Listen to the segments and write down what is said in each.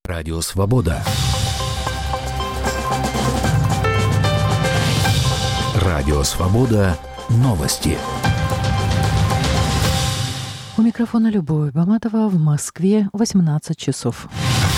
Радио Свобода. Радио Свобода. Новости. У микрофона Любовь Баматова. В Москве 18 часов.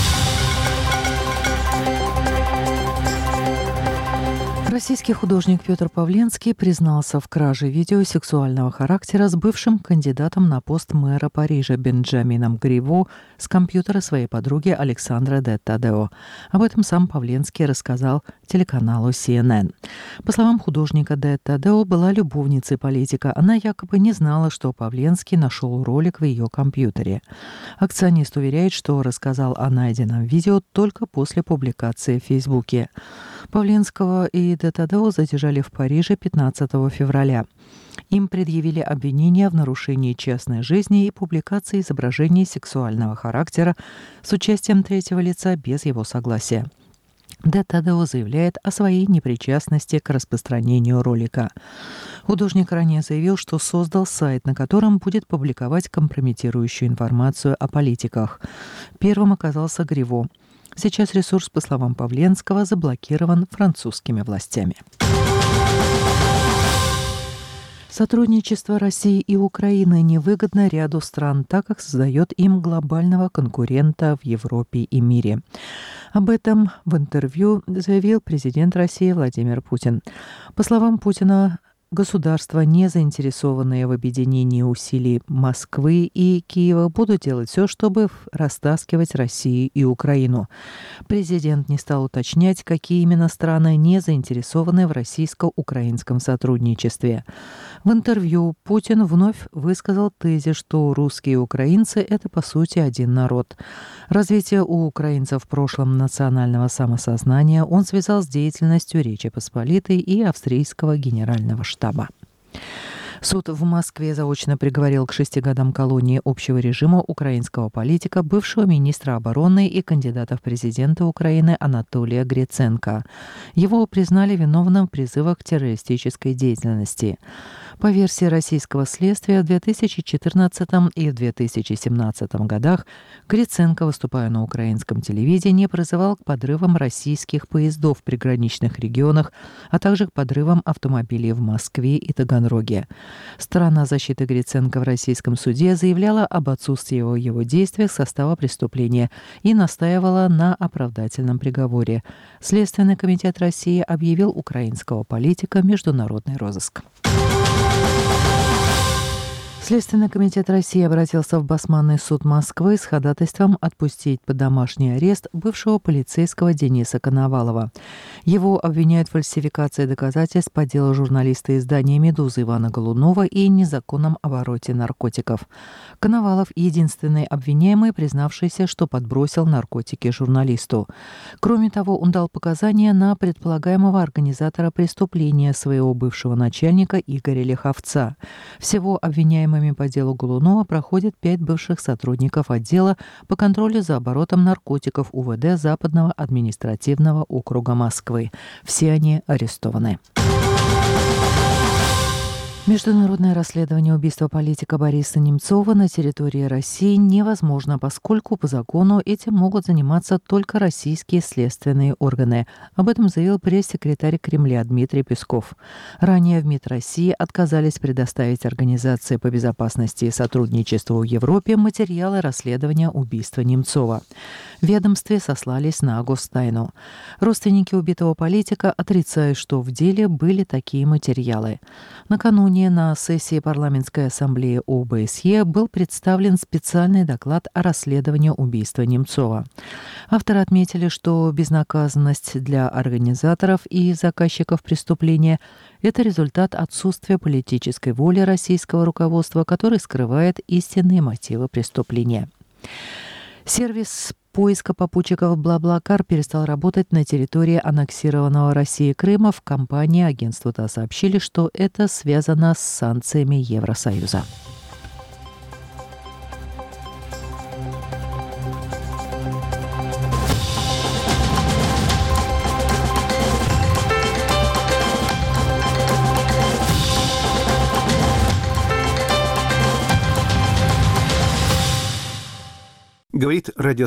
Российский художник Петр Павленский признался в краже видео сексуального характера с бывшим кандидатом на пост мэра Парижа Бенджамином Гриво с компьютера своей подруги Александры де Тадео. Об этом сам Павленский рассказал телеканалу CNN. По словам художника, де Тадео была любовницей политика. Она якобы не знала, что Павленский нашел ролик в ее компьютере. Акционист уверяет, что рассказал о найденном видео только после публикации в Фейсбуке. Павленского и де Тадео задержали в Париже 15 февраля. Им предъявили обвинения в нарушении частной жизни и публикации изображений сексуального характера с участием третьего лица без его согласия. Де Тадео заявляет о своей непричастности к распространению ролика. Художник ранее заявил, что создал сайт, на котором будет публиковать компрометирующую информацию о политиках. Первым оказался Гриво. Сейчас ресурс, по словам Павленского, заблокирован французскими властями. Сотрудничество России и Украины невыгодно ряду стран, так как создает им глобального конкурента в Европе и мире. Об этом в интервью заявил президент России Владимир Путин. По словам Путина, государства, не заинтересованные в объединении усилий Москвы и Киева, будут делать все, чтобы растаскивать Россию и Украину. Президент не стал уточнять, какие именно страны не заинтересованы в российско-украинском сотрудничестве. В интервью Путин вновь высказал тезис, что русские и украинцы – это, по сути, один народ. Развитие у украинцев в прошлом национального самосознания он связал с деятельностью Речи Посполитой и австрийского генерального штаба. Суд в Москве заочно приговорил к 6 годам колонии общего режима украинского политика, бывшего министра обороны и кандидата в президенты Украины Анатолия Гриценко. Его признали виновным в призывах к террористической деятельности. По версии российского следствия, в 2014 и в 2017 годах Гриценко, выступая на украинском телевидении, призывал к подрывам российских поездов в приграничных регионах, а также к подрывам автомобилей в Москве и Таганроге. Сторона защиты Гриценко в российском суде заявляла об отсутствии его действий состава преступления и настаивала на оправдательном приговоре. Следственный комитет России объявил украинского политика в международный розыск. Следственный комитет России обратился в Басманный суд Москвы с ходатайством отпустить под домашний арест бывшего полицейского Дениса Коновалова. Его обвиняют в фальсификации доказательств по делу журналиста издания «Медуза» Ивана Голунова и незаконном обороте наркотиков. Коновалов – единственный обвиняемый, признавшийся, что подбросил наркотики журналисту. Кроме того, он дал показания на предполагаемого организатора преступления своего бывшего начальника Игоря Лиховца. Всего обвиняемыми по делу Голунова проходит 5 бывших сотрудников отдела по контролю за оборотом наркотиков УВД Западного административного округа Москвы. Все они арестованы. Международное расследование убийства политика Бориса Немцова на территории России невозможно, поскольку по закону этим могут заниматься только российские следственные органы. Об этом заявил пресс-секретарь Кремля Дмитрий Песков. Ранее в МИД России отказались предоставить Организации по безопасности и сотрудничеству в Европе материалы расследования убийства Немцова. В ведомстве сослались на гостайну. Родственники убитого политика отрицают, что в деле были такие материалы. Накануне на сессии парламентской ассамблеи ОБСЕ был представлен специальный доклад о расследовании убийства Немцова. Авторы отметили, что безнаказанность для организаторов и заказчиков преступления – это результат отсутствия политической воли российского руководства, который скрывает истинные мотивы преступления. Сервис поиска попутчиков BlaBlaCar перестал работать на территории аннексированного Россией Крыма. В компании агентству ТАСС сообщили, что это связано с санкциями Евросоюза. Говорит радио